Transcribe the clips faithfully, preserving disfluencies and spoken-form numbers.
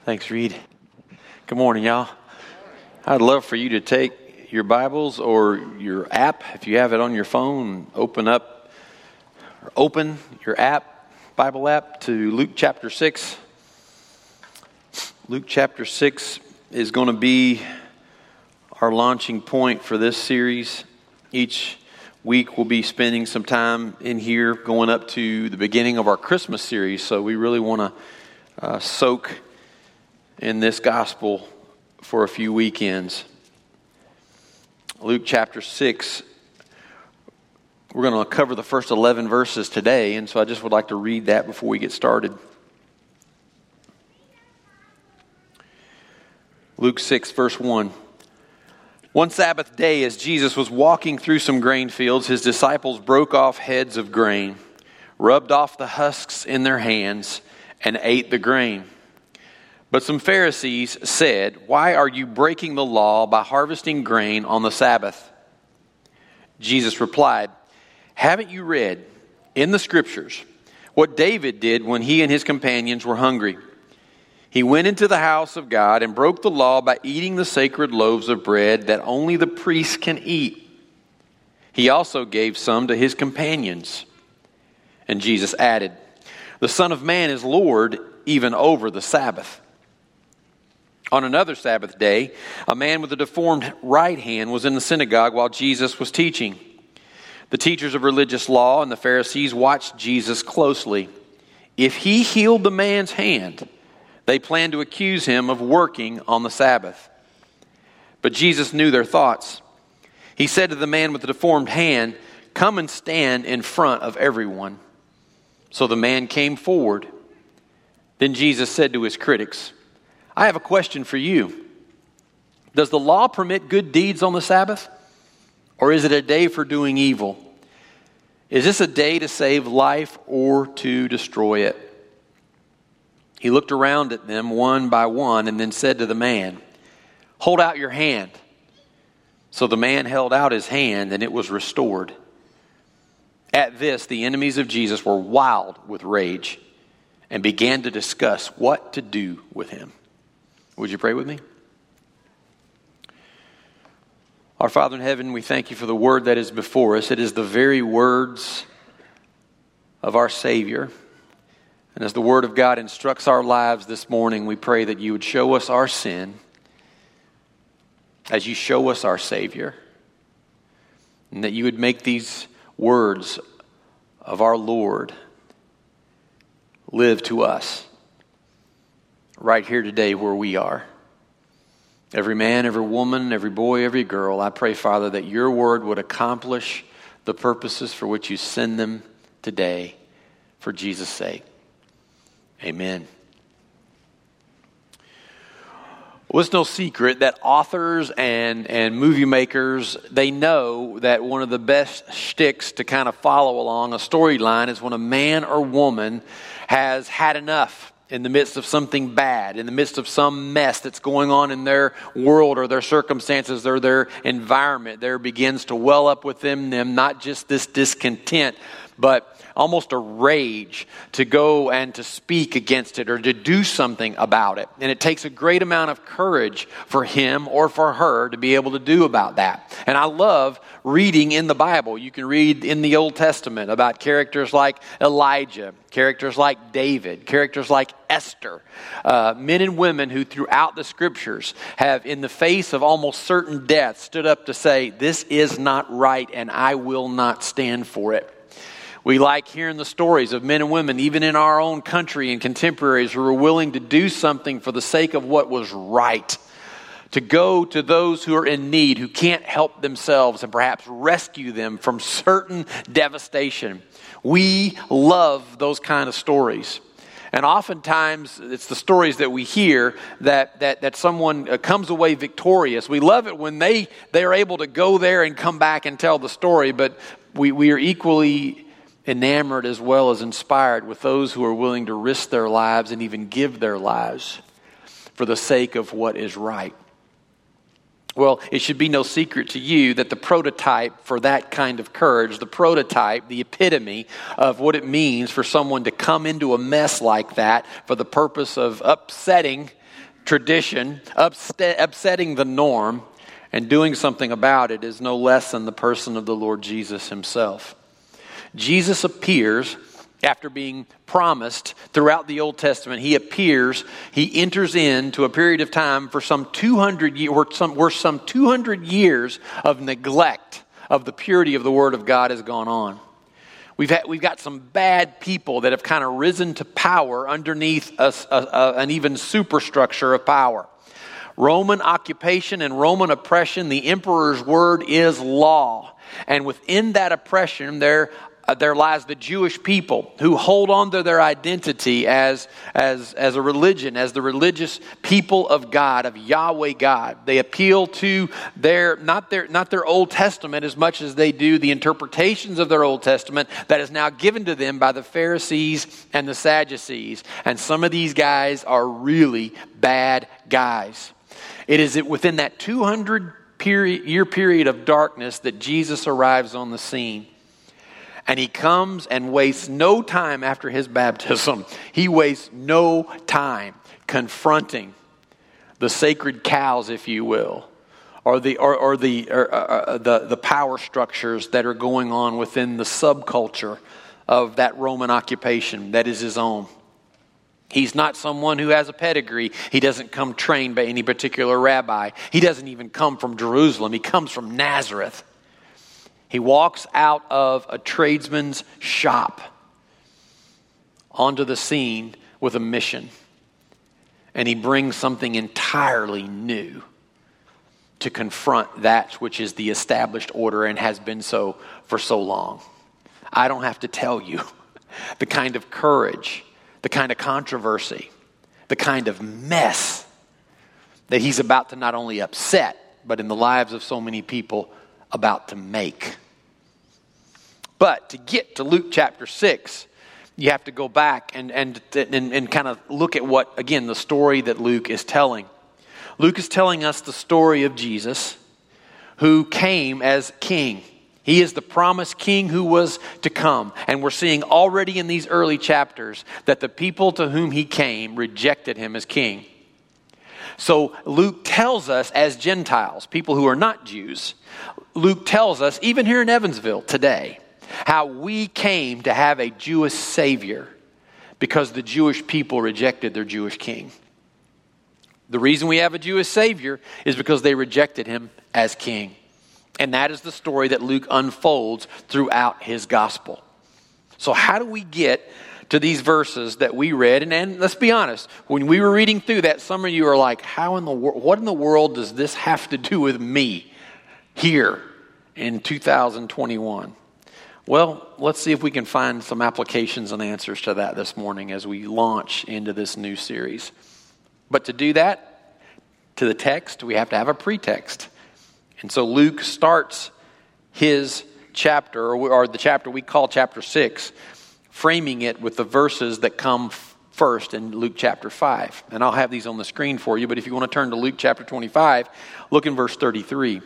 Thanks, Reed. Good morning, y'all. I'd love for you to take your Bibles or your app, if you have it on your phone, open up, or open your app, Bible app, to Luke chapter six. Luke chapter six is going to be our launching point for this series. Each week we'll be spending some time in here going up to the beginning of our Christmas series, so we really want to uh, soak in this gospel for a few weekends. Luke chapter six, we're going to cover the first eleven verses today, and so I just would like to read that before we get started. Luke six, verse one. One Sabbath day, as Jesus was walking through some grain fields, his disciples broke off heads of grain, rubbed off the husks in their hands, and ate the grain. But some Pharisees said, "Why are you breaking the law by harvesting grain on the Sabbath?" Jesus replied, "Haven't you read in the Scriptures what David did when he and his companions were hungry? He went into the house of God and broke the law by eating the sacred loaves of bread that only the priests can eat. He also gave some to his companions." And Jesus added, "The Son of Man is Lord even over the Sabbath." On another Sabbath day, a man with a deformed right hand was in the synagogue while Jesus was teaching. The teachers of religious law and the Pharisees watched Jesus closely. If he healed the man's hand, they planned to accuse him of working on the Sabbath. But Jesus knew their thoughts. He said to the man with the deformed hand, "Come and stand in front of everyone." So the man came forward. Then Jesus said to his critics, "I have a question for you. Does the law permit good deeds on the Sabbath? Or is it a day for doing evil? Is this a day to save life or to destroy it?" He looked around at them one by one and then said to the man, "Hold out your hand." So the man held out his hand and it was restored. At this, the enemies of Jesus were wild with rage and began to discuss what to do with him. Would you pray with me? Our Father in heaven, we thank you for the word that is before us. It is the very words of our Savior. And as the word of God instructs our lives this morning, we pray that you would show us our sin as you show us our Savior. And that you would make these words of our Lord live to us right here today where we are. Every man, every woman, every boy, every girl, I pray, Father, that your word would accomplish the purposes for which you send them today for Jesus' sake. Amen. Well, it's no secret that authors and, and movie makers, they know that one of the best shticks to kind of follow along a storyline is when a man or woman has had enough in the midst of something bad, in the midst of some mess that's going on in their world or their circumstances or their environment. There begins to well up within them not just this discontent, but almost a rage to go and to speak against it or to do something about it. And it takes a great amount of courage for him or for her to be able to do about that. And I love reading in the Bible. You can read in the Old Testament about characters like Elijah, characters like David, characters like Esther, uh, men and women who throughout the scriptures have, in the face of almost certain death, stood up to say, "This is not right and I will not stand for it." We like hearing the stories of men and women, even in our own country and contemporaries, who were willing to do something for the sake of what was right. To go to those who are in need, who can't help themselves, and perhaps rescue them from certain devastation. We love those kind of stories. And oftentimes, it's the stories that we hear that that, that someone comes away victorious. We love it when they, they are able to go there and come back and tell the story, but we, we are equally enamored as well as inspired with those who are willing to risk their lives and even give their lives for the sake of what is right. Well, it should be no secret to you that the prototype for that kind of courage, the prototype, the epitome of what it means for someone to come into a mess like that for the purpose of upsetting tradition, upset, upsetting the norm, and doing something about it is no less than the person of the Lord Jesus himself. Jesus appears after being promised throughout the Old Testament. He appears, he enters into a period of time for some two hundred years, where some, where some two hundred years of neglect of the purity of the Word of God has gone on. We've had, we've got some bad people that have kind of risen to power underneath a, a, a, an even superstructure of power. Roman occupation and Roman oppression, the emperor's word is law. And within that oppression, there Uh, there lies the Jewish people who hold on to their identity as, as, as a religion, as the religious people of God, of Yahweh God. They appeal to their not their not their Old Testament as much as they do the interpretations of their Old Testament that is now given to them by the Pharisees and the Sadducees. And some of these guys are really bad guys. It is within that two hundred year period of darkness that Jesus arrives on the scene. And he comes and wastes no time after his baptism. He wastes no time confronting the sacred cows, if you will, or the or, or the or, uh, the the power structures that are going on within the subculture of that Roman occupation that is his own. He's not someone who has a pedigree. He doesn't come trained by any particular rabbi. He doesn't even come from Jerusalem. He comes from Nazareth. He walks out of a tradesman's shop onto the scene with a mission. And he brings something entirely new to confront that which is the established order and has been so for so long. I don't have to tell you the kind of courage, the kind of controversy, the kind of mess that he's about to not only upset, but in the lives of so many people about to make. But to get to Luke chapter six, you have to go back and, and, and, and kind of look at what, again, the story that Luke is telling. Luke is telling us the story of Jesus, who came as king. He is the promised king who was to come. And we're seeing already in these early chapters that the people to whom he came rejected him as king. So Luke tells us as Gentiles, people who are not Jews, Luke tells us, even here in Evansville today, how we came to have a Jewish Savior because the Jewish people rejected their Jewish king. The reason we have a Jewish Savior is because they rejected him as king. And that is the story that Luke unfolds throughout his gospel. So how do we get to these verses that we read? And, and let's be honest, when we were reading through that, some of you are like, how in the world, what in the world does this have to do with me here in two thousand twenty-one? Well, let's see if we can find some applications and answers to that this morning as we launch into this new series. But to do that, to the text, we have to have a pretext. And so Luke starts his chapter, or, or the chapter we call chapter six, framing it with the verses that come first in Luke chapter five. And I'll have these on the screen for you, but if you want to turn to Luke chapter twenty-five, look in verse thirty-three.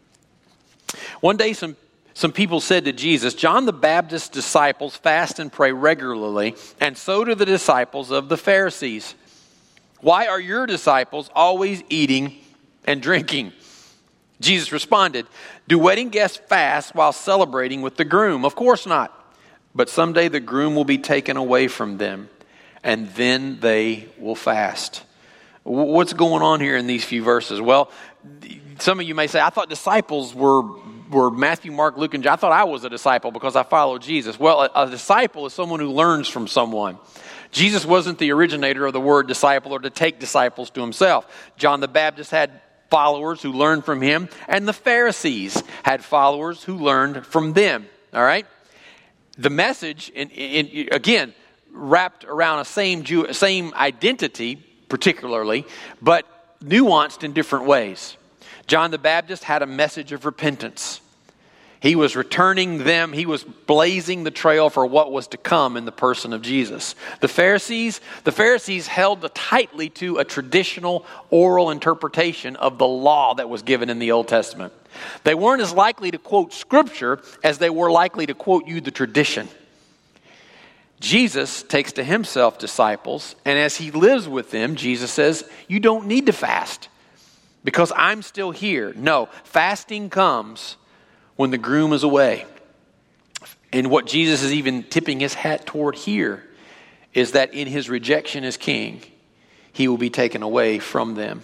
One day some, some people said to Jesus, John the Baptist's disciples fast and pray regularly, and so do the disciples of the Pharisees. Why are your disciples always eating and drinking? Jesus responded, do wedding guests fast while celebrating with the groom? Of course not. But someday the groom will be taken away from them, and then they will fast. What's going on here in these few verses? Well, some of you may say, I thought disciples were, were Matthew, Mark, Luke, and John. I thought I was a disciple because I followed Jesus. Well, a, a disciple is someone who learns from someone. Jesus wasn't the originator of the word disciple or to take disciples to himself. John the Baptist had followers who learned from him, and the Pharisees had followers who learned from them. All right? The message, in, in, again, wrapped around a same Jew, same identity, particularly, but nuanced in different ways. John the Baptist had a message of repentance. He was returning them. He was blazing the trail for what was to come in the person of Jesus. The Pharisees, the Pharisees held tightly to a traditional oral interpretation of the law that was given in the Old Testament. They weren't as likely to quote Scripture as they were likely to quote you the tradition. Jesus takes to himself disciples, and as he lives with them, Jesus says, you don't need to fast because I'm still here. No, fasting comes when the groom is away. And what Jesus is even tipping his hat toward here is that in his rejection as king, he will be taken away from them.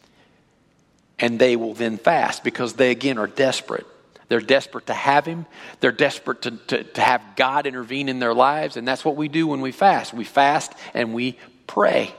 And they will then fast because they again are desperate. They're desperate to have him. They're desperate to, to, to have God intervene in their lives. And that's what we do when we fast. We fast and we pray.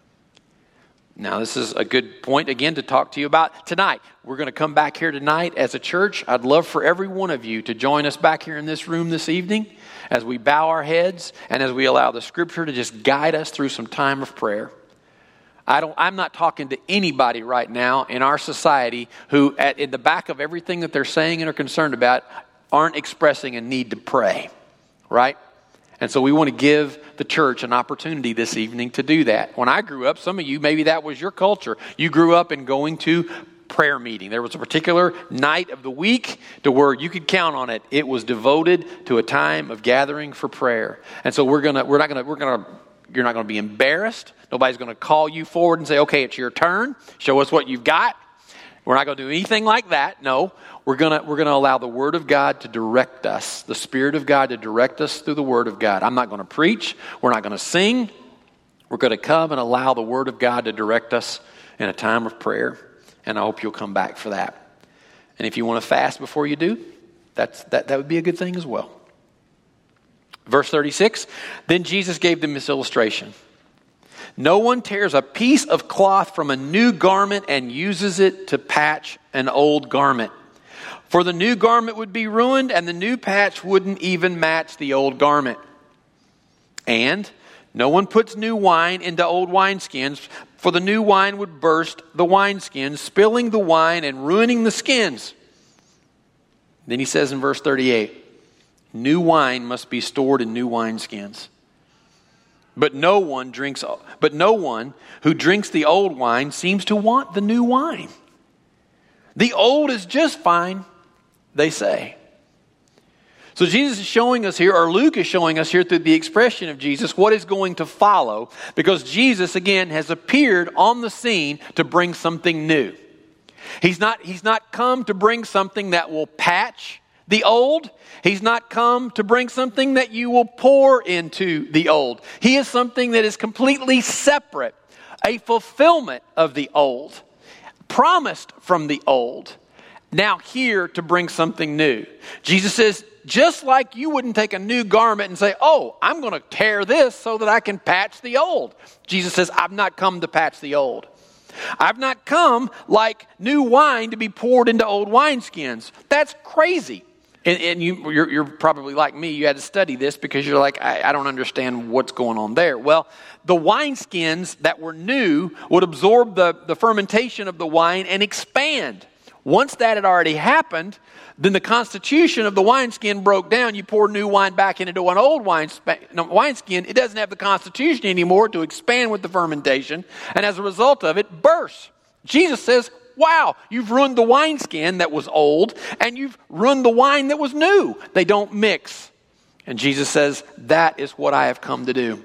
Now, this is a good point, again, to talk to you about tonight. We're going to come back here tonight as a church. I'd love for every one of you to join us back here in this room this evening as we bow our heads and as we allow the Scripture to just guide us through some time of prayer. I don't, I'm not talking to anybody right now in our society who, at, in the back of everything that they're saying and are concerned about, aren't expressing a need to pray, right? And so we want to give the church an opportunity this evening to do that. When I grew up, some of you, maybe that was your culture. You grew up in going to prayer meeting. There was a particular night of the week to where you could count on it. It was devoted to a time of gathering for prayer. And so we're gonna, we're not gonna, we're gonna, you're not gonna be embarrassed. Nobody's gonna call you forward and say, okay, it's your turn. Show us what you've got. We're not gonna do anything like that. No. We're gonna we're gonna allow the Word of God to direct us, the Spirit of God to direct us through the Word of God. I'm not going to preach. We're not going to sing. We're going to come and allow the Word of God to direct us in a time of prayer. And I hope you'll come back for that. And if you want to fast before you do, that's that that would be a good thing as well. Verse thirty-six. Then Jesus gave them this illustration. No one tears a piece of cloth from a new garment and uses it to patch an old garment. For the new garment would be ruined, and the new patch wouldn't even match the old garment. And no one puts new wine into old wineskins, for the new wine would burst the wineskins, spilling the wine and ruining the skins. Then he says in verse thirty-eight, new wine must be stored in new wineskins. But no one drinks, but no one who drinks the old wine seems to want the new wine. The old is just fine, they say. So Jesus is showing us here, or Luke is showing us here through the expression of Jesus, what is going to follow. Because Jesus, again, has appeared on the scene to bring something new. He's not, he's not come to bring something that will patch the old. He's not come to bring something that you will pour into the old. He is something that is completely separate, a fulfillment of the old, promised from the old, now here to bring something new. Jesus says, just like you wouldn't take a new garment and say, oh, I'm going to tear this so that I can patch the old. Jesus says, I've not come to patch the old. I've not come like new wine to be poured into old wineskins. That's crazy. And, and you, you're, you're probably like me. You had to study this because you're like, I, I don't understand what's going on there. Well, the wineskins that were new would absorb the, the fermentation of the wine and expand. Once that had already happened, then the constitution of the wineskin broke down. You pour new wine back into an old wine wineskin. It doesn't have the constitution anymore to expand with the fermentation. And as a result of it, bursts. Jesus says, wow, you've ruined the wineskin that was old, and you've ruined the wine that was new. They don't mix. And Jesus says, that is what I have come to do.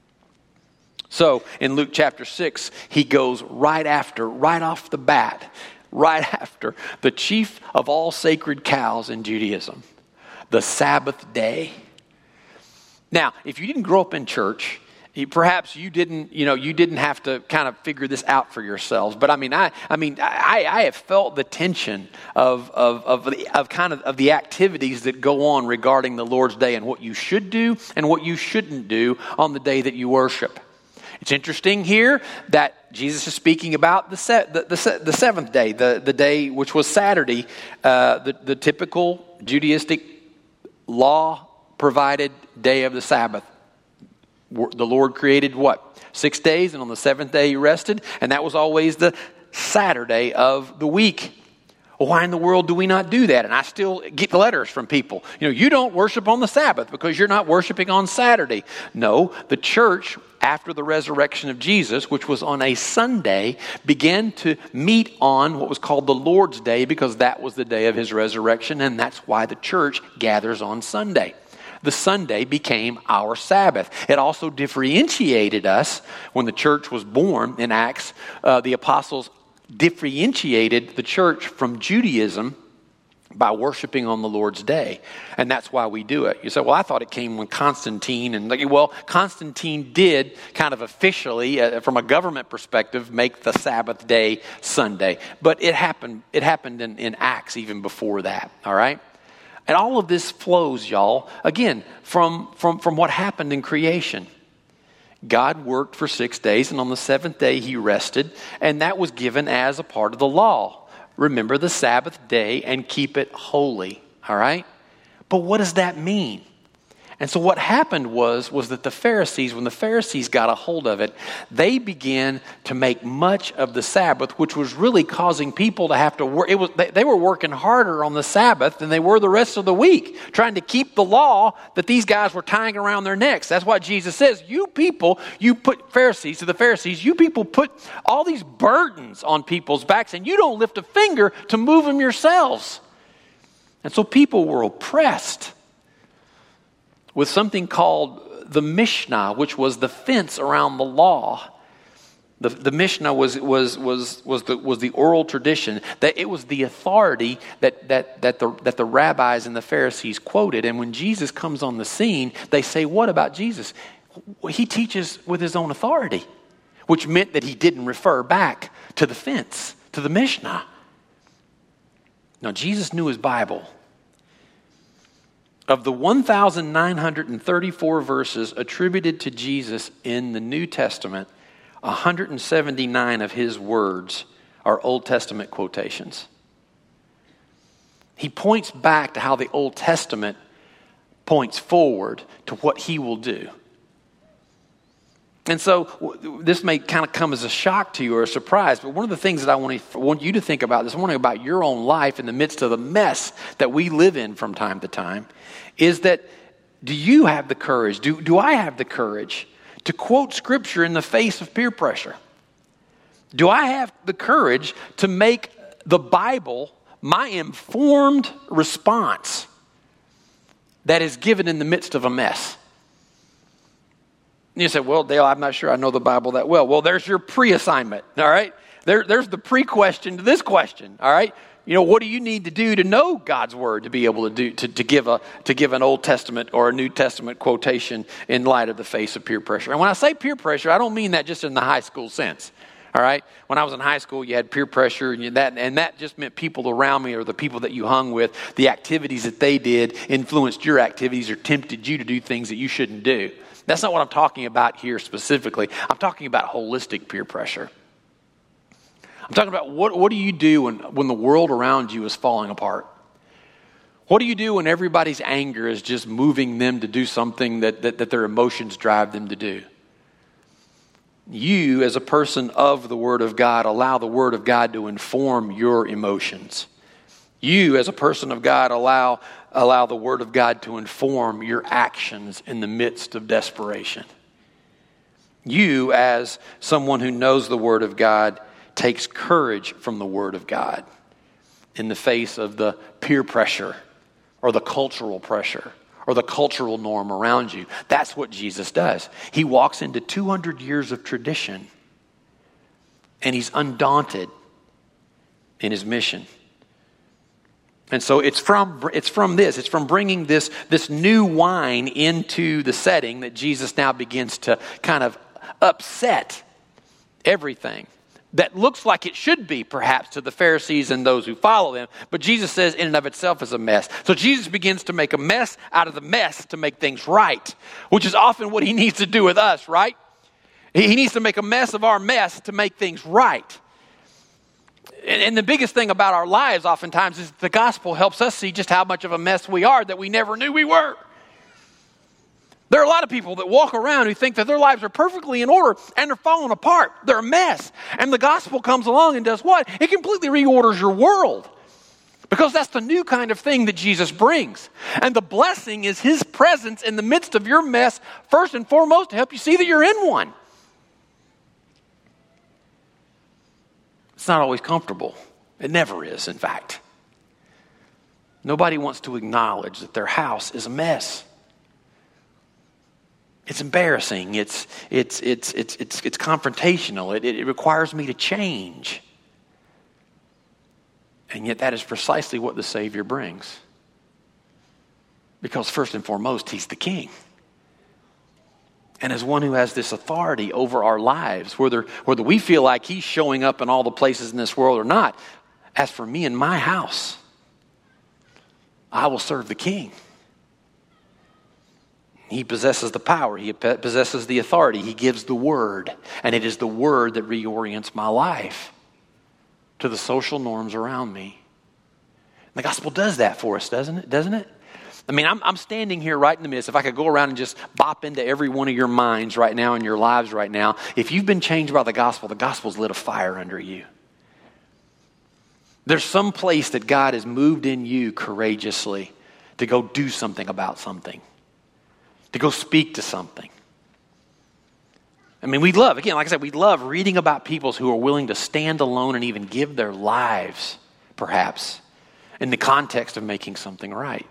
So in Luke chapter six, he goes right after, right off the bat, right after the chief of all sacred cows in Judaism, the Sabbath day. Now, if you didn't grow up in church, perhaps you didn't, you know, you didn't have to kind of figure this out for yourselves. But I mean, I, I mean, I, I have felt the tension of, of, of, the, of kind of, of the activities that go on regarding the Lord's Day and what you should do and what you shouldn't do on the day that you worship. It's interesting here that Jesus is speaking about the se- the, the, the seventh day, the, the day which was Saturday, uh, the, the typical Judaistic law-provided day of the Sabbath. The Lord created what? Six days, and on the seventh day he rested, and that was always the Saturday of the week. Well, why in the world do we not do that? And I still get letters from people. You know, you don't worship on the Sabbath because you're not worshiping on Saturday. No, the church, after the resurrection of Jesus, which was on a Sunday, began to meet on what was called the Lord's Day because that was the day of his resurrection, and that's why the church gathers on Sunday. The Sunday became our Sabbath. It also differentiated us when the church was born in Acts. Uh, the apostles differentiated the church from Judaism by worshiping on the Lord's Day. And that's why we do it. You say, well, I thought it came when Constantine, and like, well, Constantine did kind of officially, uh, from a government perspective, make the Sabbath day Sunday. But it happened, it happened in, in Acts even before that, all right? And all of this flows, y'all, again, from, from, from what happened in creation. God worked for six days, and on the seventh day he rested, and that was given as a part of the law. Remember the Sabbath day and keep it holy, all right? But what does that mean? And so what happened was, was that the Pharisees, when the Pharisees got a hold of it, they began to make much of the Sabbath, which was really causing people to have to work. It was, they, they were working harder on the Sabbath than they were the rest of the week, trying to keep the law that these guys were tying around their necks. That's why Jesus says, you people, you put Pharisees, to the Pharisees, you people put all these burdens on people's backs, and you don't lift a finger to move them yourselves. And so people were oppressed with something called the Mishnah, which was the fence around the law. The, the Mishnah was was was was the was the oral tradition, that it was the authority that that that the that the rabbis and the Pharisees quoted. And when Jesus comes on the scene, they say, "What about Jesus? He teaches with his own authority," which meant that he didn't refer back to the fence, to the Mishnah. Now, Jesus knew his Bible. Of the one thousand nine hundred thirty-four verses attributed to Jesus in the New Testament, one hundred seventy-nine of his words are Old Testament quotations. He points back to how the Old Testament points forward to what he will do. And so this may kind of come as a shock to you or a surprise, but one of the things that I want, to, want you to think about this morning about your own life in the midst of the mess that we live in from time to time is that, do you have the courage, do, do I have the courage to quote Scripture in the face of peer pressure? Do I have the courage to make the Bible my informed response that is given in the midst of a mess? You say, well, Dale, I'm not sure I know the Bible that well. Well, there's your pre-assignment, all right? There, there's the pre-question to this question, all right? You know, what do you need to do to know God's Word to be able to do to, to give a to give an Old Testament or a New Testament quotation in light of the face of peer pressure? And when I say peer pressure, I don't mean that just in the high school sense, all right? When I was in high school, you had peer pressure, and you, that and that just meant people around me or the people that you hung with, the activities that they did influenced your activities or tempted you to do things that you shouldn't do. That's not what I'm talking about here specifically. I'm talking about holistic peer pressure. I'm talking about what, what do you do when, when the world around you is falling apart? What do you do when everybody's anger is just moving them to do something that, that, that their emotions drive them to do? You, as a person of the Word of God, allow the Word of God to inform your emotions. You, as a person of God, allow, allow the Word of God to inform your actions in the midst of desperation. You, as someone who knows the Word of God, takes courage from the Word of God in the face of the peer pressure or the cultural pressure or the cultural norm around you. That's what Jesus does. He walks into two hundred years of tradition, and he's undaunted in his mission. And so it's from it's from this. It's from bringing this, this new wine into the setting that Jesus now begins to kind of upset everything that looks like it should be, perhaps, to the Pharisees and those who follow them. But Jesus says in and of itself is a mess. So Jesus begins to make a mess out of the mess to make things right, which is often what he needs to do with us, right? He needs to make a mess of our mess to make things right. And the biggest thing about our lives oftentimes is the gospel helps us see just how much of a mess we are that we never knew we were. There are a lot of people that walk around who think that their lives are perfectly in order and they're falling apart. They're a mess. And the gospel comes along and does what? It completely reorders your world. Because that's the new kind of thing that Jesus brings. And the blessing is his presence in the midst of your mess, first and foremost, to help you see that you're in one. It's not always comfortable. It never is, in fact. Nobody wants to acknowledge that their house is a mess. It's embarrassing. It's it's it's it's it's it's confrontational. It, it requires me to change. And yet that is precisely what the Savior brings. Because first and foremost, he's the King. And as one who has this authority over our lives, whether, whether we feel like he's showing up in all the places in this world or not, as for me and my house, I will serve the King. He possesses the power. He possesses the authority. He gives the word. And it is the word that reorients my life to the social norms around me. The gospel does that for us, doesn't it? Doesn't it? I mean, I'm, I'm standing here right in the midst. If I could go around and just bop into every one of your minds right now in your lives right now, if you've been changed by the gospel, the gospel's lit a fire under you. There's some place that God has moved in you courageously to go do something about something, to go speak to something. I mean, we love, again, like I said, we love reading about people who are willing to stand alone and even give their lives, perhaps, in the context of making something right.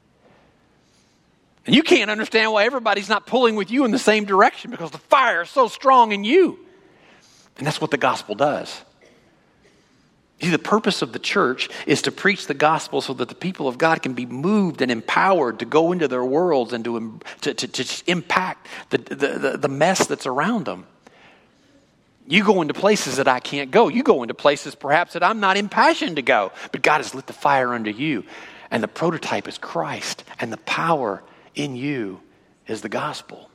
And you can't understand why everybody's not pulling with you in the same direction because the fire is so strong in you. And that's what the gospel does. See, the purpose of the church is to preach the gospel so that the people of God can be moved and empowered to go into their worlds and to, to, to, to impact the, the, the mess that's around them. You go into places that I can't go. You go into places perhaps that I'm not impassioned to go. But God has lit the fire under you. And the prototype is Christ. And the power in you is the gospel.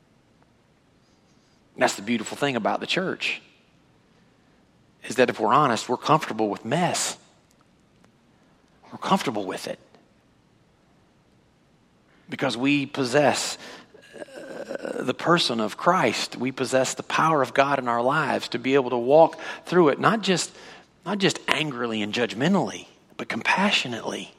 And that's the beautiful thing about the church. Is that if we're honest, we're comfortable with mess. We're comfortable with it. Because we possess uh, the person of Christ. We possess the power of God in our lives to be able to walk through it, not just, not just angrily and judgmentally, but compassionately.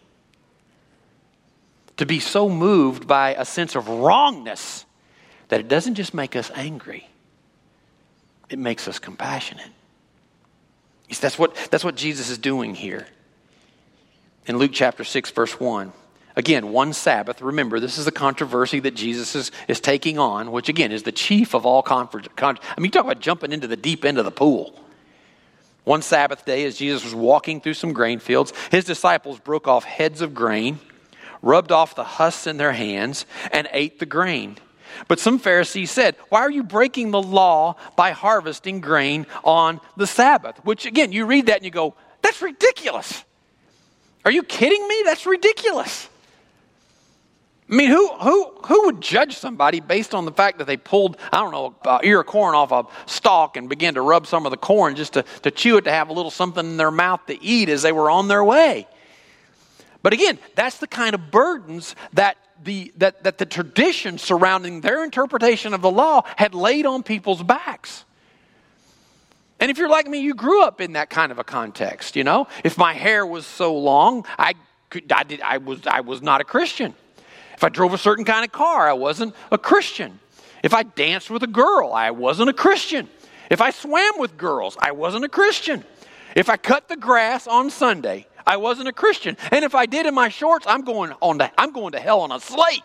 To be so moved by a sense of wrongness that it doesn't just make us angry, it makes us compassionate. That's what, that's what Jesus is doing here. In Luke chapter six, verse one. Again, one Sabbath. Remember, this is a controversy that Jesus is, is taking on, which again is the chief of all controversies. I mean, you talk about jumping into the deep end of the pool. One Sabbath day, as Jesus was walking through some grain fields, his disciples broke off heads of grain, rubbed off the husks in their hands, and ate the grain. But some Pharisees said, why are you breaking the law by harvesting grain on the Sabbath? Which again, you read that and you go, that's ridiculous. Are you kidding me? That's ridiculous. I mean, who who who would judge somebody based on the fact that they pulled, I don't know, an ear of corn off a stalk and began to rub some of the corn just to, to chew it, to have a little something in their mouth to eat as they were on their way? But again, that's the kind of burdens that the that, that the tradition surrounding their interpretation of the law had laid on people's backs. And if you're like me, you grew up in that kind of a context, you know? If my hair was so long, I could I did I was I was not a Christian. If I drove a certain kind of car, I wasn't a Christian. If I danced with a girl, I wasn't a Christian. If I swam with girls, I wasn't a Christian. If I cut the grass on Sunday, I wasn't a Christian. And if I did in my shorts, I'm going on to, I'm going to hell on a slate.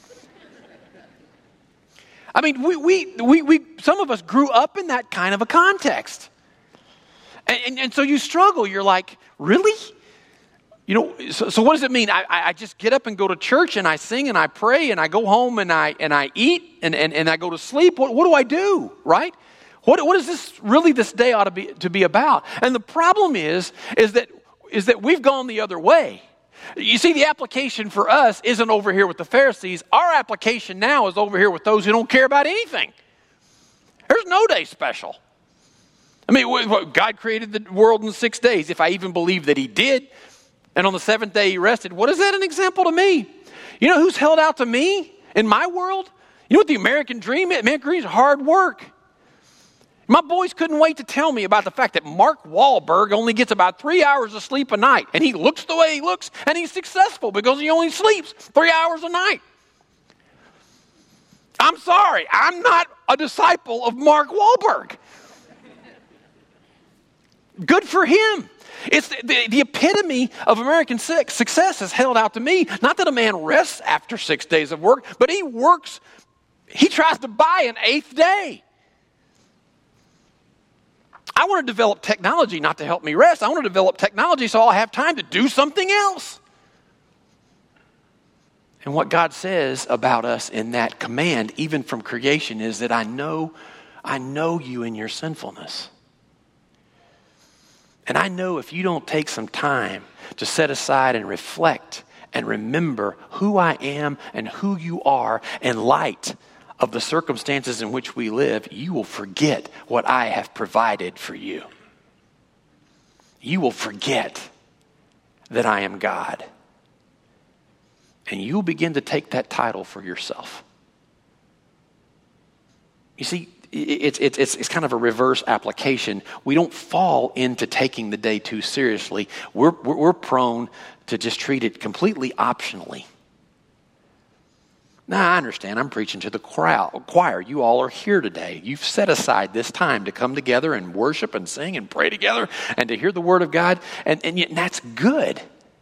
I mean, we, we, we, we, some of us grew up in that kind of a context. And, and, and so you struggle. You're like, really? You know, so, so what does it mean? I, I just get up and go to church and I sing and I pray and I go home and I and I eat and, and, and I go to sleep. What, what do I do, right? What, what is this really this day ought to be to be about? And the problem is, is that is that we've gone the other way. You see, the application for us isn't over here with the Pharisees. Our application now is over here with those who don't care about anything. There's no day special. I mean, God created the world in six days, if I even believe that he did. And on the seventh day he rested. What is that an example to me? You know who's held out to me in my world? You know what the American dream is? American dream is hard work. My boys couldn't wait to tell me about the fact that Mark Wahlberg only gets about three hours of sleep a night. And he looks the way he looks, and he's successful because he only sleeps three hours a night. I'm sorry, I'm not a disciple of Mark Wahlberg. Good for him. It's the, the, the epitome of American success is held out to me. Not that a man rests after six days of work, but he works, he tries to buy an eighth day. I want to develop technology not to help me rest. I want to develop technology so I'll have time to do something else. And what God says about us in that command, even from creation, is that I know, I know you in your sinfulness. And I know if you don't take some time to set aside and reflect and remember who I am and who you are in light of the circumstances in which we live, you will forget what I have provided for you. You will forget that I am God. And you'll begin to take that title for yourself. You see, it's, it's, it's, it's kind of a reverse application. We don't fall into taking the day too seriously. We're, we're, we're prone to just treat it completely optionally. Now, I understand I'm preaching to the crowd, choir. You all are here today. You've set aside this time to come together and worship and sing and pray together and to hear the word of God. And, and, yet, and that's good.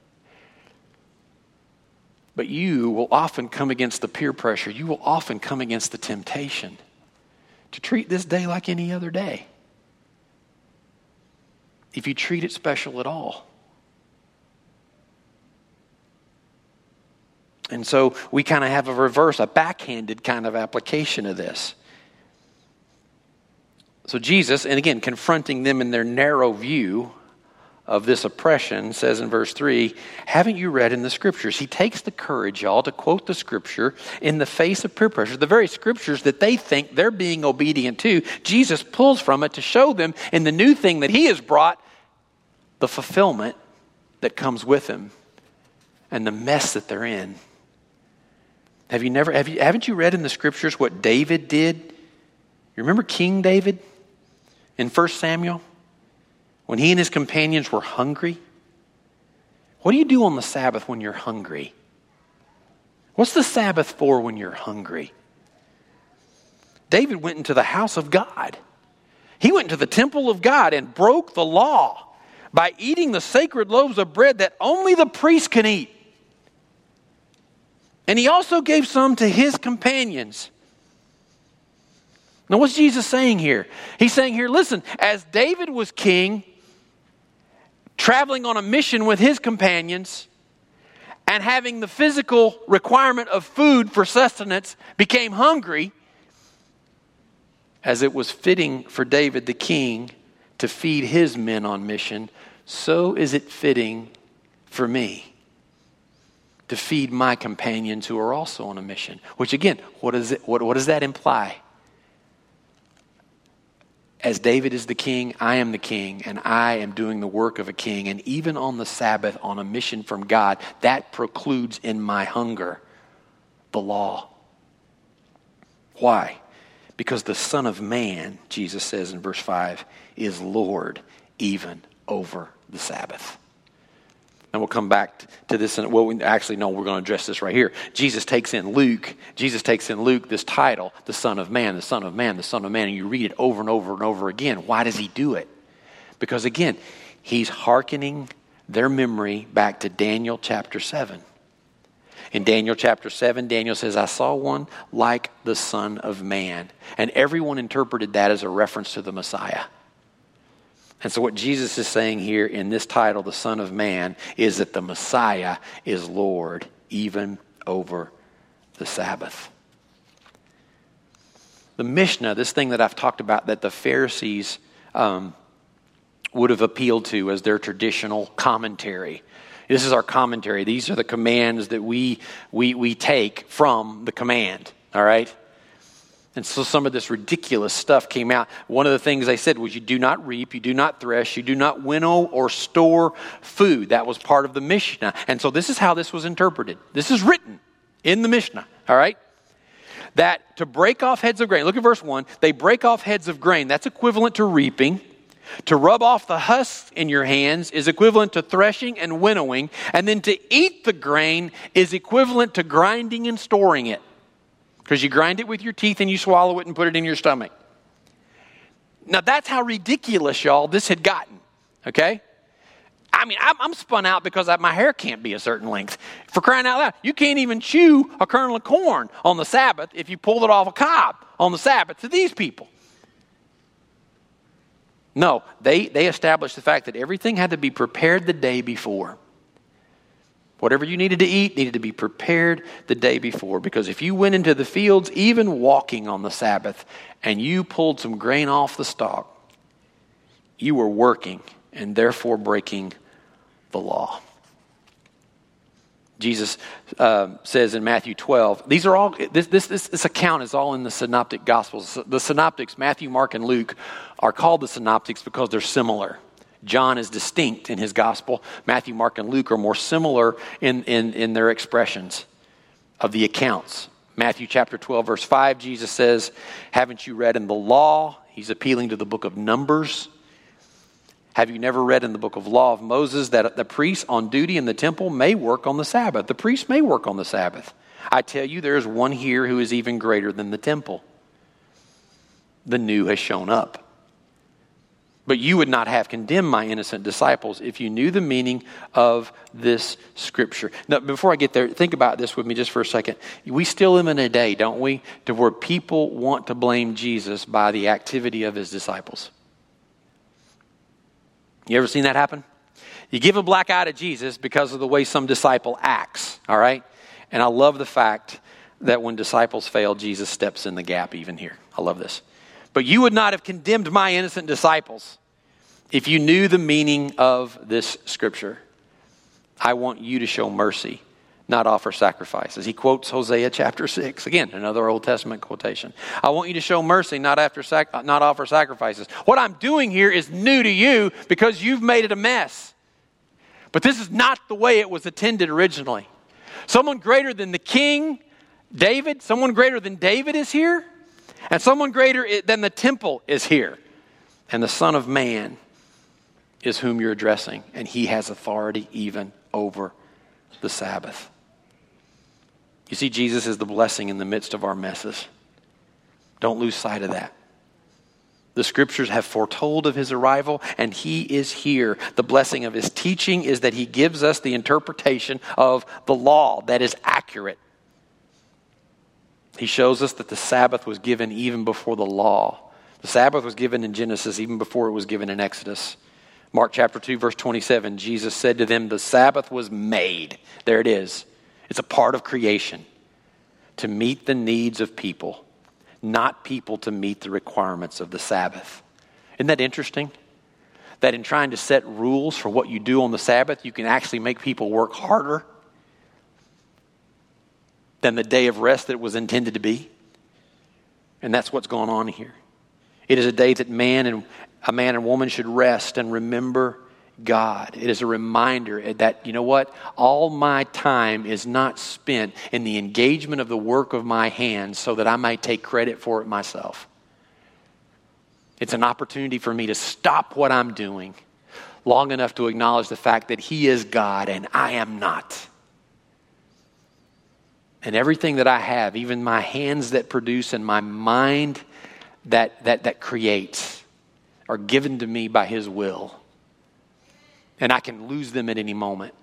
But you will often come against the peer pressure. You will often come against the temptation to treat this day like any other day, if you treat it special at all. And so we kind of have a reverse, a backhanded kind of application of this. So Jesus, and again, confronting them in their narrow view of this oppression, says in verse three, haven't you read in the scriptures? He takes the courage, y'all, to quote the scripture in the face of peer pressure. The very scriptures that they think they're being obedient to, Jesus pulls from it to show them in the new thing that he has brought, the fulfillment that comes with him and the mess that they're in. Have you never, have you, haven't you read in the scriptures what David did? You remember King David in First Samuel? When he and his companions were hungry? What do you do on the Sabbath when you're hungry? What's the Sabbath for when you're hungry? David went into the house of God. He went into the temple of God and broke the law by eating the sacred loaves of bread that only the priest can eat. And he also gave some to his companions. Now, what's Jesus saying here? He's saying here, listen, as David was king, traveling on a mission with his companions, and having the physical requirement of food for sustenance, became hungry, as it was fitting for David the king to feed his men on mission, so is it fitting for me to feed my companions who are also on a mission. Which again, what, is it, what, what does that imply? As David is the king, I am the king, and I am doing the work of a king. And even on the Sabbath, on a mission from God, that precludes in my hunger the law. Why? Because the Son of Man, Jesus says in verse five, is Lord even over the Sabbath. And we'll come back to this. And well, we actually, no, we're going to address this right here. Jesus takes in Luke. Jesus takes in Luke this title, the Son of Man, the Son of Man, the Son of Man. And you read it over and over and over again. Why does he do it? Because again, he's hearkening their memory back to Daniel chapter seven. In Daniel chapter seven, Daniel says, I saw one like the Son of Man. And everyone interpreted that as a reference to the Messiah. And so what Jesus is saying here in this title, the Son of Man, is that the Messiah is Lord even over the Sabbath. The Mishnah, this thing that I've talked about that the Pharisees um, would have appealed to as their traditional commentary. This is our commentary. These are the commands that we we we take from the command, all right? And so some of this ridiculous stuff came out. One of the things they said was you do not reap, you do not thresh, you do not winnow or store food. That was part of the Mishnah. And so this is how this was interpreted. This is written in the Mishnah, all right? that to break off heads of grain, look at verse one, they break off heads of grain. That's equivalent to reaping. To rub off the husks in your hands is equivalent to threshing and winnowing. And then to eat the grain is equivalent to grinding and storing it. Because you grind it with your teeth and you swallow it and put it in your stomach. Now that's how ridiculous, y'all, this had gotten. Okay? I mean, I'm, I'm spun out because I, my hair can't be a certain length. For crying out loud, you can't even chew a kernel of corn on the Sabbath if you pulled it off a cob on the Sabbath to these people. No, they, they established the fact that everything had to be prepared the day before. Whatever you needed to eat needed to be prepared the day before. Because if you went into the fields, even walking on the Sabbath, and you pulled some grain off the stalk, you were working and therefore breaking the law. Jesus uh, says in Matthew twelve, these are all, this, this, this, this account is all in the synoptic gospels. The synoptics, Matthew, Mark, and Luke, are called the synoptics because they're similar. John is distinct in his gospel. Matthew, Mark, and Luke are more similar in, in, in their expressions of the accounts. Matthew chapter twelve, verse five, Jesus says, haven't you read in the law? He's appealing to the book of Numbers. Have you never read in the book of law of Moses that the priests on duty in the temple may work on the Sabbath? The priests may work on the Sabbath. I tell you, there is one here who is even greater than the temple. The new has shown up. But you would not have condemned my innocent disciples if you knew the meaning of this scripture. Now, before I get there, think about this with me just for a second. We still live in a day, don't we, to where people want to blame Jesus by the activity of his disciples. You ever seen that happen? You give a black eye to Jesus because of the way some disciple acts, all right? And I love the fact that when disciples fail, Jesus steps in the gap even here. I love this. But you would not have condemned my innocent disciples if you knew the meaning of this scripture. I want you to show mercy, not offer sacrifices. He quotes Hosea chapter six. Again, another Old Testament quotation. I want you to show mercy, not after sac- not offer sacrifices. What I'm doing here is new to you because you've made it a mess. But this is not the way it was intended originally. Someone greater than the king, David, someone greater than David is here. And someone greater than the temple is here. And the Son of Man is whom you're addressing. And he has authority even over the Sabbath. You see, Jesus is the blessing in the midst of our messes. Don't lose sight of that. The scriptures have foretold of his arrival, and he is here. The blessing of his teaching is that he gives us the interpretation of the law that is accurate. He shows us that the Sabbath was given even before the law. The Sabbath was given in Genesis even before it was given in Exodus. Mark chapter two, verse twenty-seven, Jesus said to them, the Sabbath was made. There it is. It's a part of creation to meet the needs of people, not people to meet the requirements of the Sabbath. Isn't that interesting? That in trying to set rules for what you do on the Sabbath, you can actually make people work harder than the day of rest that it was intended to be. And that's what's going on here. It is a day that man and a man and woman should rest and remember God. It is a reminder that, you know what? All my time is not spent in the engagement of the work of my hands so that I might take credit for it myself. It's an opportunity for me to stop what I'm doing long enough to acknowledge the fact that he is God and I am not. And everything that I have, even my hands that produce and my mind that, that, that creates, are given to me by his will. And I can lose them at any moment.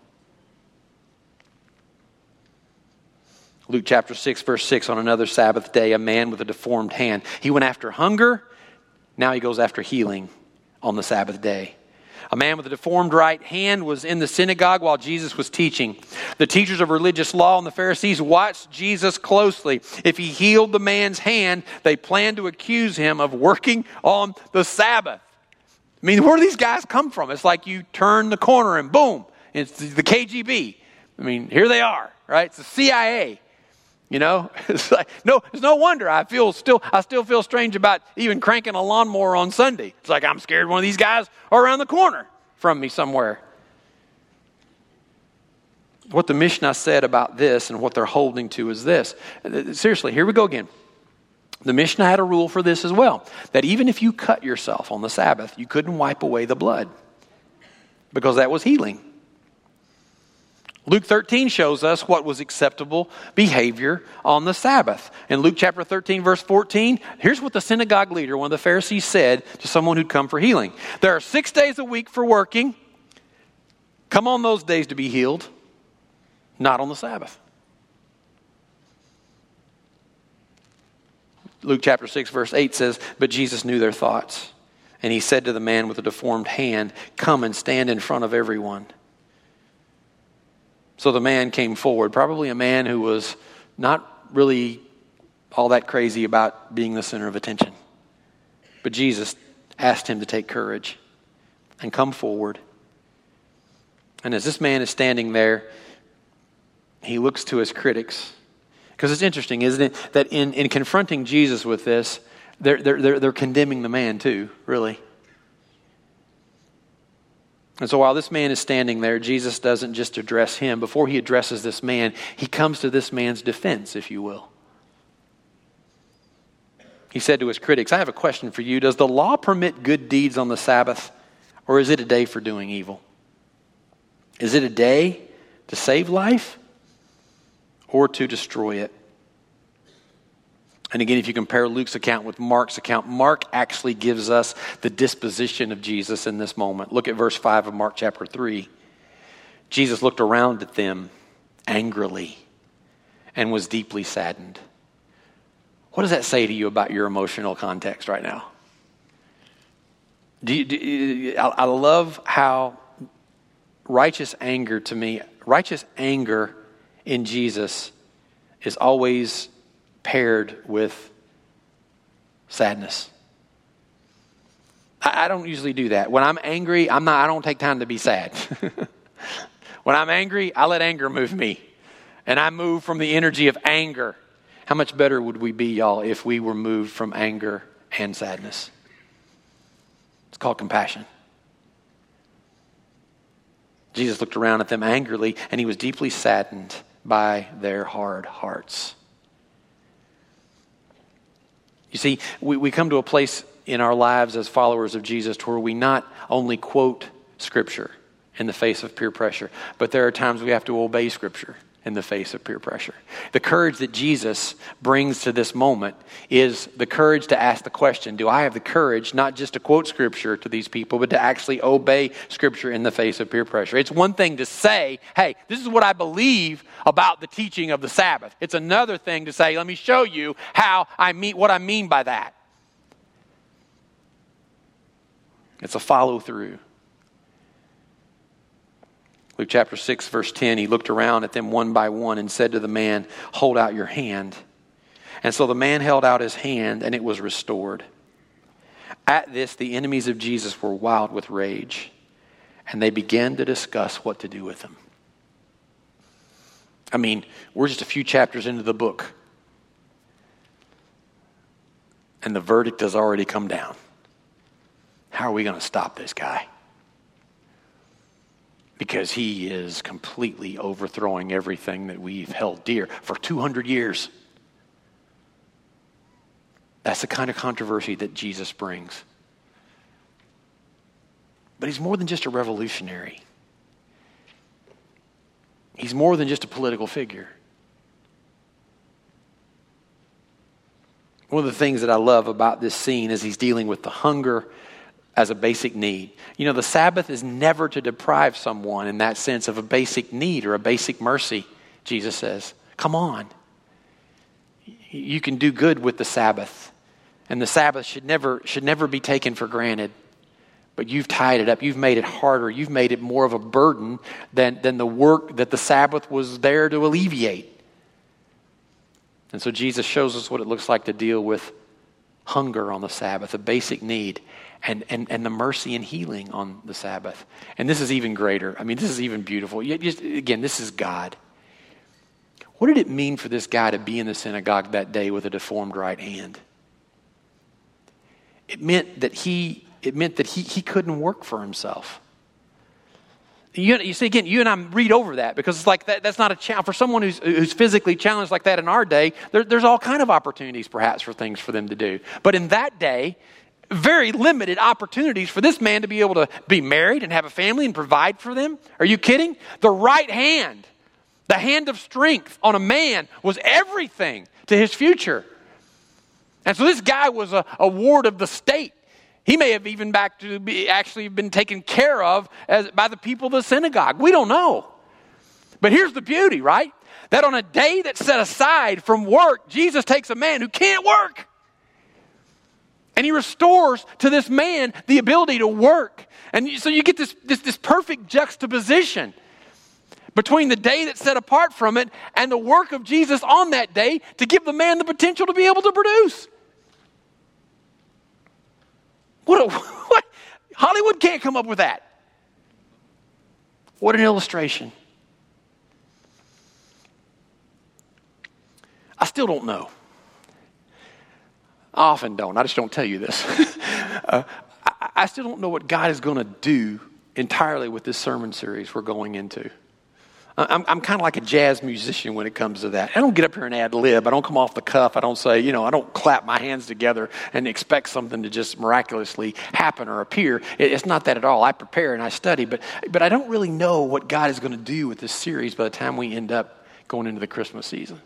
Luke chapter six, verse six, on another Sabbath day, a man with a deformed hand. He went after hunger. Now he goes after healing on the Sabbath day. A man with a deformed right hand was in the synagogue while Jesus was teaching. The teachers of religious law and the Pharisees watched Jesus closely. If he healed the man's hand, they planned to accuse him of working on the Sabbath. I mean, where do these guys come from? It's like you turn the corner and boom, it's the K G B. I mean, here they are, right? It's the C I A. You know, it's like, no, it's no wonder I feel still, I still feel strange about even cranking a lawnmower on Sunday. It's like I'm scared one of these guys are around the corner from me somewhere. What the Mishnah said about this and what they're holding to is this. Seriously, here we go again. The Mishnah had a rule for this as well, that even if you cut yourself on the Sabbath, you couldn't wipe away the blood because that was healing. Luke thirteen shows us what was acceptable behavior on the Sabbath. In Luke chapter thirteen, verse fourteen, here's what the synagogue leader, one of the Pharisees, said to someone who'd come for healing. There are six days a week for working. Come on those days to be healed, not on the Sabbath. Luke chapter six, verse eight says, but Jesus knew their thoughts. And he said to the man with the deformed hand, come and stand in front of everyone. So the man came forward, probably a man who was not really all that crazy about being the center of attention. But Jesus asked him to take courage and come forward. And as this man is standing there, he looks to his critics. Because it's interesting, isn't it, that in, in confronting Jesus with this, they're, they're, they're, they're condemning the man too, really. And so while this man is standing there, Jesus doesn't just address him. Before he addresses this man, he comes to this man's defense, if you will. He said to his critics, I have a question for you. Does the law permit good deeds on the Sabbath, or is it a day for doing evil? Is it a day to save life or to destroy it? And again, if you compare Luke's account with Mark's account, Mark actually gives us the disposition of Jesus in this moment. Look at verse five of Mark chapter three. Jesus looked around at them angrily and was deeply saddened. What does that say to you about your emotional context right now? Do you, do you, I, I love how righteous anger to me, righteous anger in Jesus is always paired with sadness. I, I don't usually do that. When I'm angry, I'm not. I don't take time to be sad. When I'm angry, I let anger move me, and I move from the energy of anger. How much better would we be, y'all, if we were moved from anger and sadness? It's called compassion. Jesus looked around at them angrily, and he was deeply saddened by their hard hearts. You see, we, we come to a place in our lives as followers of Jesus to where we not only quote Scripture in the face of peer pressure, but there are times we have to obey Scripture in the face of peer pressure. The courage that Jesus brings to this moment is the courage to ask the question, do I have the courage not just to quote Scripture to these people, but to actually obey Scripture in the face of peer pressure? It's one thing to say, hey, this is what I believe about the teaching of the Sabbath. It's another thing to say, let me show you how I mean what I mean by that. It's a follow through. Luke chapter six, verse ten, he looked around at them one by one and said to the man, hold out your hand. And so the man held out his hand, and it was restored. At this, the enemies of Jesus were wild with rage, and they began to discuss what to do with him. I mean, we're just a few chapters into the book, and the verdict has already come down. How are we going to stop this guy? Because he is completely overthrowing everything that we've held dear for two hundred years. That's the kind of controversy that Jesus brings. But he's more than just a revolutionary. He's more than just a political figure. One of the things that I love about this scene is he's dealing with the hunger as a basic need. You know, the Sabbath is never to deprive someone in that sense of a basic need or a basic mercy, Jesus says. Come on. You can do good with the Sabbath. And the Sabbath should never, should never be taken for granted. But you've tied it up. You've made it harder. You've made it more of a burden than, than the work that the Sabbath was there to alleviate. And so Jesus shows us what it looks like to deal with hunger on the Sabbath, a basic need. And, and and the mercy and healing on the Sabbath. And this is even greater. I mean, this is even beautiful. You just, again, this is God. What did it mean for this guy to be in the synagogue that day with a deformed right hand? It meant that he it meant that he, he couldn't work for himself. You, you see, again, you and I read over that because it's like that, that's not a challenge. For someone who's, who's physically challenged like that in our day, there, there's all kind of opportunities perhaps for things for them to do. But in that day, very limited opportunities for this man to be able to be married and have a family and provide for them. Are you kidding? The right hand, the hand of strength on a man was everything to his future. And so this guy was a, a ward of the state. He may have even back to be actually been taken care of as, by the people of the synagogue. We don't know. But here's the beauty, right? That on a day that's set aside from work, Jesus takes a man who can't work. And he restores to this man the ability to work. And so you get this, this, this perfect juxtaposition between the day that's set apart from it and the work of Jesus on that day to give the man the potential to be able to produce. What, a, what? Hollywood can't come up with that. What an illustration. I still don't know. I often don't. I just don't tell you this. uh, I, I still don't know what God is going to do entirely with this sermon series we're going into. I'm, I'm kind of like a jazz musician when it comes to that. I don't get up here and ad lib. I don't come off the cuff. I don't say, you know, I don't clap my hands together and expect something to just miraculously happen or appear. It, it's not that at all. I prepare and I study, but but I don't really know what God is going to do with this series by the time we end up going into the Christmas season.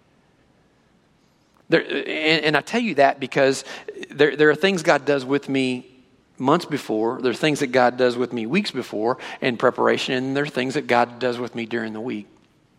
There, and, and I tell you that because there there are things God does with me months before, there are things that God does with me weeks before in preparation, and there are things that God does with me during the week.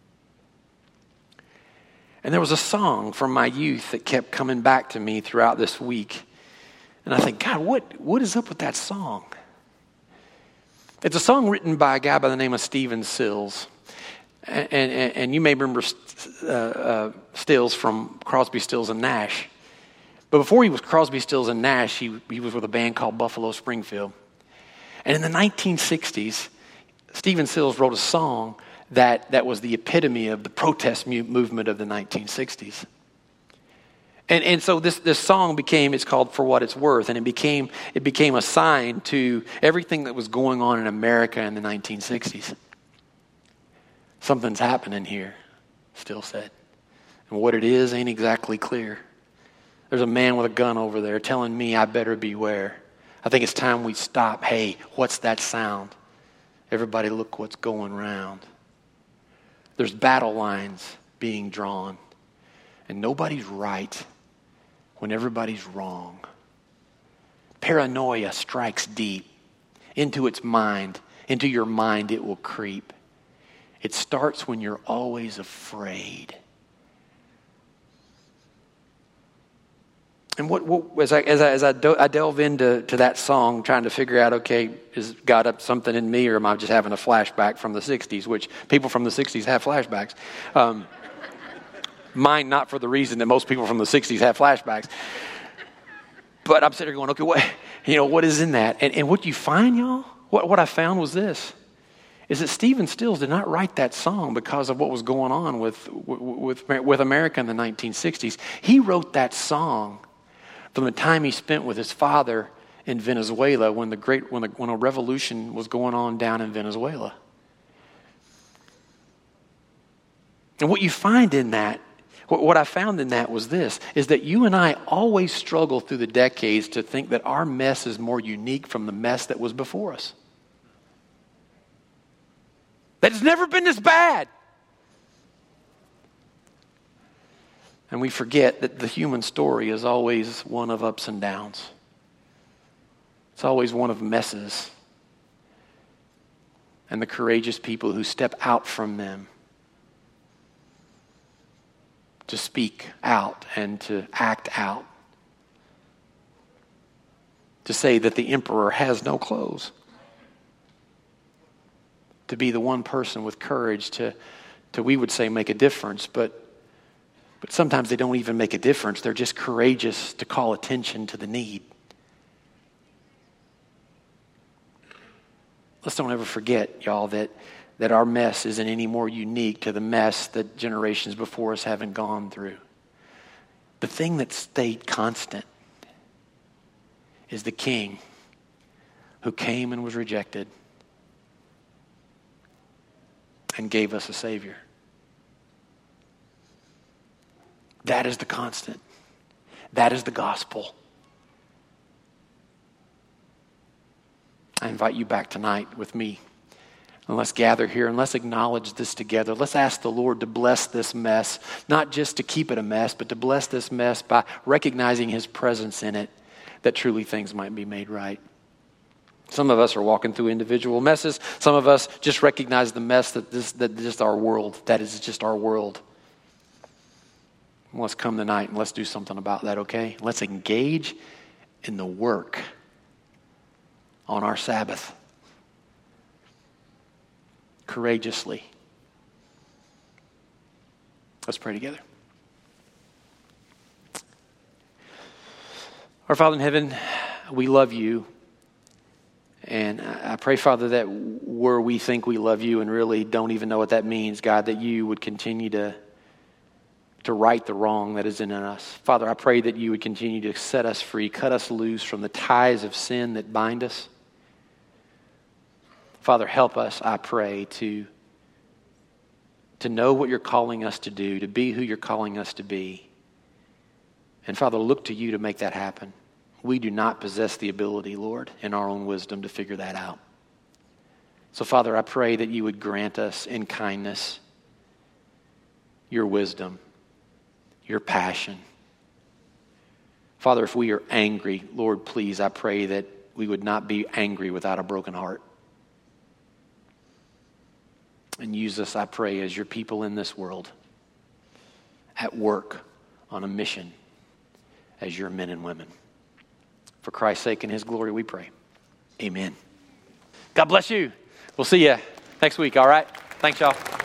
And there was a song from my youth that kept coming back to me throughout this week. And I think, God, what, what is up with that song? It's a song written by a guy by the name of Stephen Stills. And, and, and you may remember uh, uh, Stills from Crosby, Stills and Nash. But before he was Crosby, Stills and Nash, he, he was with a band called Buffalo Springfield. And in the nineteen sixties, Stephen Stills wrote a song that, that was the epitome of the protest mu- movement of the nineteen sixties. And and so this, this song became, it's called For What It's Worth, and it became it became a sign to everything that was going on in America in the nineteen sixties. Something's happening here, Stills said. And what it is ain't exactly clear. There's a man with a gun over there telling me I better beware. I think it's time we stop. Hey, what's that sound? Everybody look what's going round. There's battle lines being drawn. And nobody's right when everybody's wrong. Paranoia strikes deep into its mind. Into your mind it will creep. It starts when you're always afraid. And what, what as I as I as I, do, I delve into to that song, trying to figure out, okay, is God up something in me, or am I just having a flashback from the sixties? Which people from the sixties have flashbacks. Um, mine not for the reason that most people from the sixties have flashbacks. But I'm sitting there going, okay, what you know, what is in that? And and what you find, y'all, what what I found was this: is that Stephen Stills did not write that song because of what was going on with with with America in the nineteen sixties. He wrote that song from the time he spent with his father in Venezuela when the great when, the, when a revolution was going on down in Venezuela. And what you find in that, what, what I found in that was this, is that you and I always struggle through the decades to think that our mess is more unique from the mess that was before us. That it's never been this bad. And we forget that the human story is always one of ups and downs. It's always one of messes. And the courageous people who step out from them to speak out and to act out. To say that the emperor has no clothes. To be the one person with courage to, to we would say, make a difference, but But sometimes they don't even make a difference. They're just courageous to call attention to the need. Let's don't ever forget, y'all, that, that our mess isn't any more unique to the mess that generations before us haven't gone through. The thing that stayed constant is the King who came and was rejected, and gave us a Savior. That is the constant. That is the gospel. I invite you back tonight with me. And let's gather here and let's acknowledge this together. Let's ask the Lord to bless this mess, not just to keep it a mess, but to bless this mess by recognizing his presence in it, that truly things might be made right. Some of us are walking through individual messes. Some of us just recognize the mess that this that just our world, that is just our world. Let's come tonight and let's do something about that, okay? Let's engage in the work on our Sabbath. Courageously. Let's pray together. Our Father in heaven, we love you. And I pray, Father, that where we think we love you and really don't even know what that means, God, that you would continue to, to right the wrong that is in us. Father, I pray that you would continue to set us free, cut us loose from the ties of sin that bind us. Father, help us, I pray, to, to know what you're calling us to do, to be who you're calling us to be. And Father, look to you to make that happen. We do not possess the ability, Lord, in our own wisdom to figure that out. So, Father, I pray that you would grant us in kindness your wisdom, your passion. Father, if we are angry, Lord, please, I pray that we would not be angry without a broken heart. And use us, I pray, as your people in this world, at work on a mission as your men and women. For Christ's sake and his glory, we pray. Amen. God bless you. We'll see you next week, all right? Thanks, y'all.